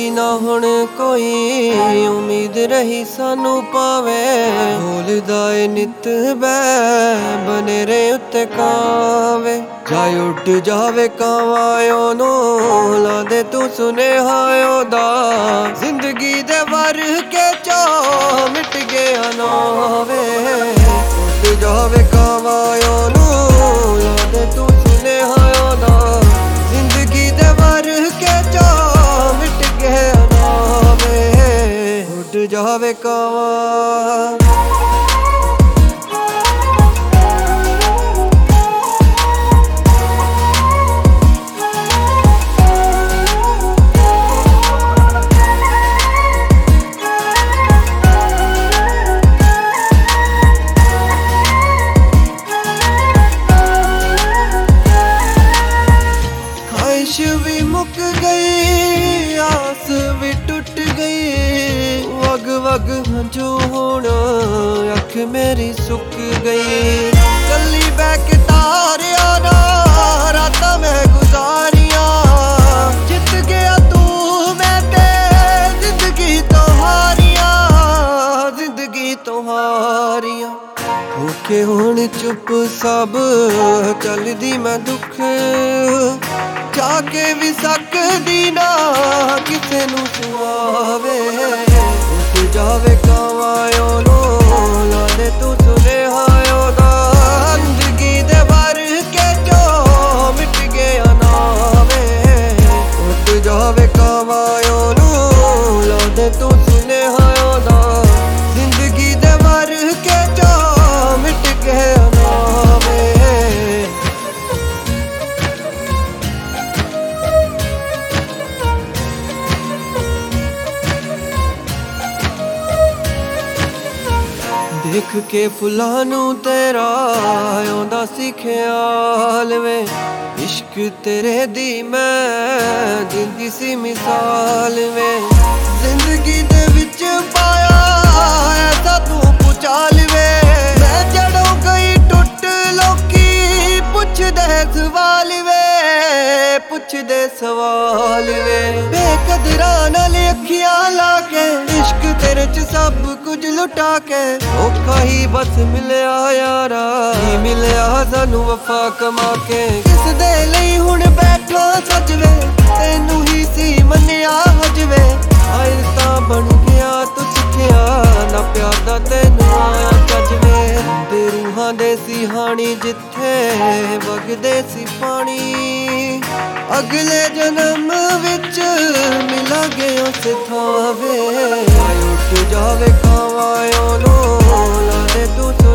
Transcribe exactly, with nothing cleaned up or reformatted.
ना हुण कोई उम्मीद रही सानू पावे बोलदा ए नित बै बनेरे उत्ते कावे जाए उड़ जावे कावा ओनू ला दे तू सुनेहा ओदा जिंदगी दे वर के चो मिट गया नावे उड़ जावे कावा ओनू ला दे तू सुनेहा ओदा जिंदगी दे वर के चो मिट गया नावे उड़ जावे कावा। ख्वाहिश भी मुक गई आस भी टूट गई वग वग हंजू हुण अख मेरी सुक गई गली बैक तारिया ना रातां मैं गुजारिया जित गया तू मैं ते जिंदगी तो हारिया जिंदगी तो हारिया होके हुण चुप सब चलदी मैं दुख जाके भी सकदी ना किसे नू सुआवे उठ जावे कावा ओनू ला दे तू सुनेहा ओदा जिंदगी दे वर के चो मिट गया नावे उठ जावे कावा ओनू ला दे तू सुनेहा ओदा जिंदगी दे वर के चो मिट गया नावे। देख के फुल्लां नू तेरा आउंदा सी ख्याल वे इश्क तेरे दी मैं दिंदी सी मिसाल वे जिंदगी दे विच पाया ऐसा तू पुचाल वे मैं जड़ों गई टुट लोकी पुछ दे सवाल वे पुछ दे सवाल वे बेकदरा नाल अखियां ला के इश्क तेरे च सब कुछ लुटा के औखा ही बस मिलिया यारा ही मिलिया सानू वफा कमा के किस दे लई हुण बैठा सजवे तेनू ही सी मन्निया हजवे आए तां बन गया तू सिखिया ना प्यार दा तैनू आया सजवे ते रूहां दे सी हानी जिथे वगदे सी पानी अगले जन्म विच मिलांगे उस थावे उठ जावे कावा ओनू ला दे तू